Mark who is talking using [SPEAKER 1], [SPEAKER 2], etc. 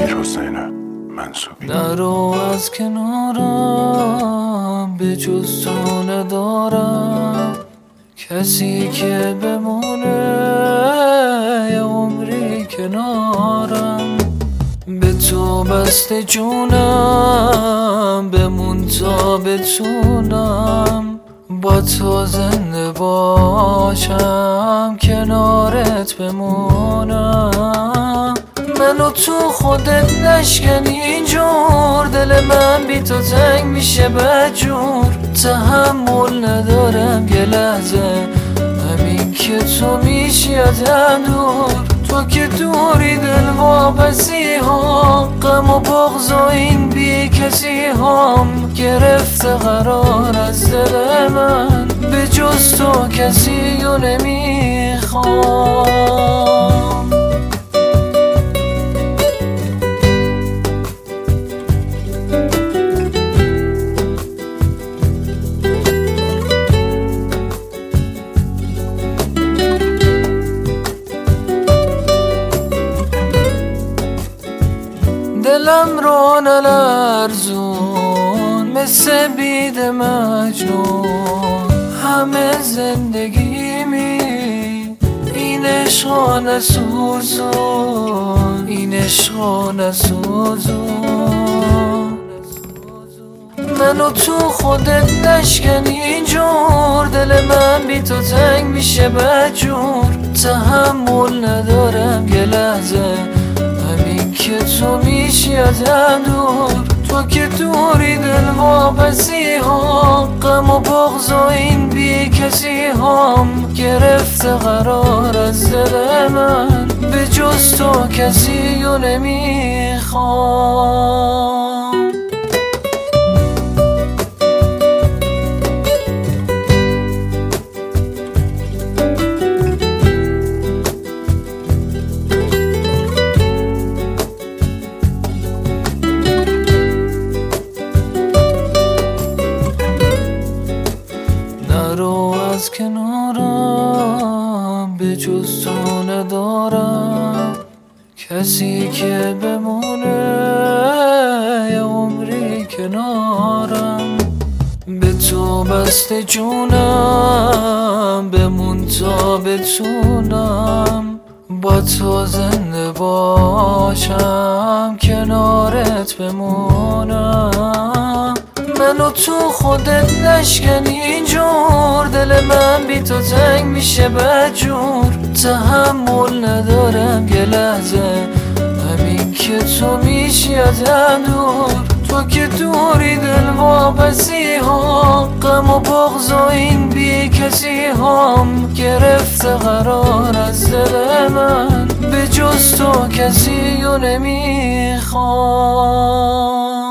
[SPEAKER 1] امیرحسین منصوری.
[SPEAKER 2] نرو از کنارم، به جز تو ندارم کسی که بمونه یه عمری کنارم. به تو بسته جونم، بمون تا بتونم با تو زنده باشم، کنارت بمونم. منو تو خودت نشکنی اینجور، دل من بی تو تنگ میشه بدجور. تحمل ندارم یه لحظه، همین که تو میشی ازم دور. تو که دوری دل واپسی ها، غم و بغض و این بی کسی هم گرفته قرار از دل من. به جز تو کسی رو نمیخوام. دلم رو نلرزون مثل بید مجنون، همه زندگیمی این عشقا نسوزون، این عشقا نسوزون. منو تو خودت نشکنی اینجور، دل من بی تو تنگ میشه بدجور. تحمل ندارم یه لحظه، همین که تو میشی ازم دور. تو که دوری دل واپسی ها، غم و بغض و این بی کسی هم گرفته قرار از دل من. به جز تو کسی رو نمیخوام. نرو از کنارم، به جز تو ندارم کسی که بمونه یه عمری کنارم. به تو بسته جونم، بمون تا بتونم با تو زنده باشم، کنارت بمونم. منو تو خودت نشکنی اینجور، دل من بی تو تنگ میشه بدجور. تحمل ندارم یه لحظه، همین که تو میشی ازم دور. تو که دوری دل واپسی ها، غم و بغض و این بی کسی هم گرفته قرار از دل من. به جز تو کسی رو نمیخوام.